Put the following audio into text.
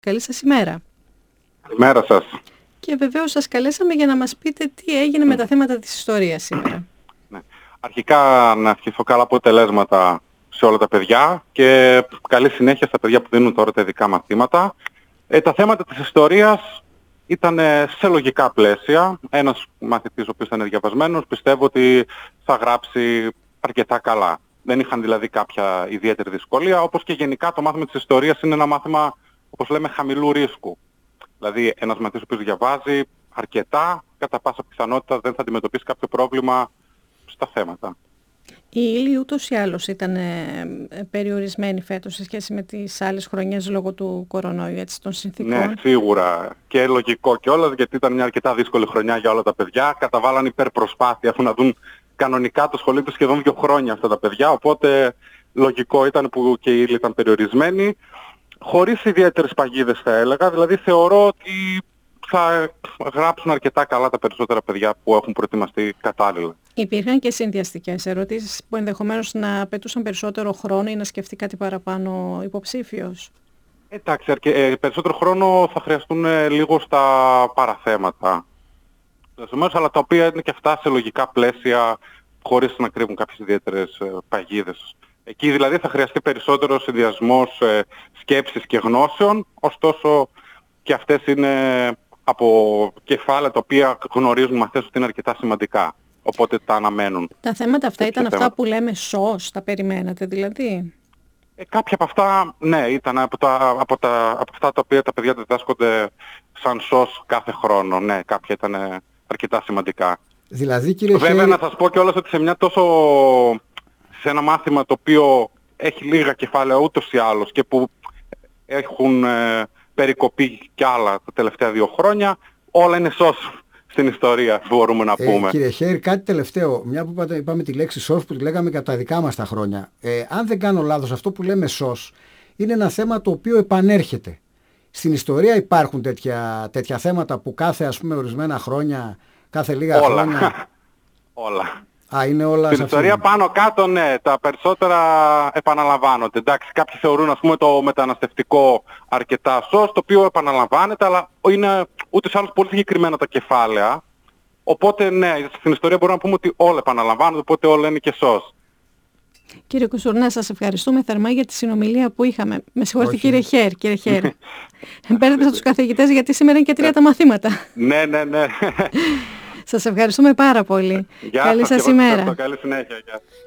Καλή σας ημέρα. Καλημέρα σας. Και βεβαίως σας καλέσαμε για να μας πείτε τι έγινε με τα θέματα της ιστορίας σήμερα. Ναι. Αρχικά να ευχηθώ καλά αποτελέσματα σε όλα τα παιδιά και καλή συνέχεια στα παιδιά που δίνουν τώρα τα ειδικά μαθήματα. Τα θέματα της ιστορίας ήταν σε λογικά πλαίσια. Ένας μαθητής ο οποίος ήταν διαβασμένος πιστεύω ότι θα γράψει αρκετά καλά. Δεν είχαν δηλαδή κάποια ιδιαίτερη δυσκολία, όπως και γενικά το μάθημα της ιστορίας είναι ένα μάθημα, όπως λέμε, χαμηλού ρίσκου. Δηλαδή ένας μαθητής ο οποίος διαβάζει αρκετά, κατά πάσα πιθανότητα δεν θα αντιμετωπίσει κάποιο πρόβλημα στα θέματα. Η ύλη ούτως ή άλλως ήταν περιορισμένη φέτος σε σχέση με τις άλλες χρονιές λόγω του κορονοϊού, έτσι, των συνθήκων. Ναι, σίγουρα. Και λογικό κιόλας, γιατί ήταν μια αρκετά δύσκολη χρονιά για όλα τα παιδιά. Καταβάλαν υπερπροσπάθεια, αφού να δουν κανονικά το σχολείο τους σχεδόν 2 χρόνια αυτά τα παιδιά. Οπότε λογικό ήταν που και η ύλη ήταν περιορισμένη. Χωρίς ιδιαίτερες παγίδες θα έλεγα. Δηλαδή θεωρώ ότι θα γράψουν αρκετά καλά τα περισσότερα παιδιά που έχουν προετοιμαστεί κατάλληλα. Υπήρχαν και συνδυαστικές ερωτήσεις που ενδεχομένως να απαιτούσαν περισσότερο χρόνο ή να σκεφτεί κάτι παραπάνω υποψήφιος. Εντάξει, περισσότερο χρόνο θα χρειαστούν λίγο στα παραθέματα. Αλλά τα οποία είναι και αυτά σε λογικά πλαίσια, χωρίς να κρύβουν κάποιες ιδιαίτερες παγίδες. Εκεί δηλαδή θα χρειαστεί περισσότερο συνδυασμός σκέψης και γνώσεων, ωστόσο και αυτές είναι από κεφάλαια τα οποία γνωρίζουν μαθητές ότι είναι αρκετά σημαντικά. Οπότε τα αναμένουν. Τα θέματα αυτά ήταν αυτά που λέμε σως, τα περιμένατε δηλαδή? Κάποια από αυτά, ναι, ήταν από αυτά τα οποία τα παιδιά διδάσκονται σαν σως κάθε χρόνο. Ναι, κάποια ήταν αρκετά σημαντικά. Δηλαδή, κύριε Βέβαια, να σας πω κιόλας ότι σε ένα μάθημα το οποίο έχει λίγα κεφάλαια ούτως ή άλλως και που έχουν περικοπεί κι άλλα τα τελευταία 2 χρόνια, όλα είναι σως στην ιστορία, μπορούμε να πούμε. Κύριε Χέρι, κάτι τελευταίο. Μια που είπαμε τη λέξη σως που τη λέγαμε και από τα δικά μας τα χρόνια. Αν δεν κάνω λάθος, αυτό που λέμε σως είναι ένα θέμα το οποίο επανέρχεται. Στην ιστορία υπάρχουν τέτοια θέματα που κάθε, ας πούμε, ορισμένα χρόνια, κάθε λίγα χρόνια... Όλα. Είναι όλα στην ιστορία πάνω κάτω, ναι, τα περισσότερα επαναλαμβάνονται. Εντάξει, κάποιοι θεωρούν, ας πούμε, το μεταναστευτικό αρκετά σως, το οποίο επαναλαμβάνεται, αλλά είναι ούτως ή άλλως πολύ συγκεκριμένα τα κεφάλαια. Οπότε, ναι, στην ιστορία μπορούμε να πούμε ότι όλα επαναλαμβάνονται, οπότε όλα είναι και σως. Κύριε Κουσουρνά, σας ευχαριστούμε θερμά για τη συνομιλία που είχαμε. Με συγχωρείτε, κύριε Χέρ. Μπέρδεψα τους καθηγητές γιατί σήμερα είναι και 3 τα μαθήματα. Ναι. Σας ευχαριστούμε πάρα πολύ. Καλή σας ημέρα. Καλή συνέχεια.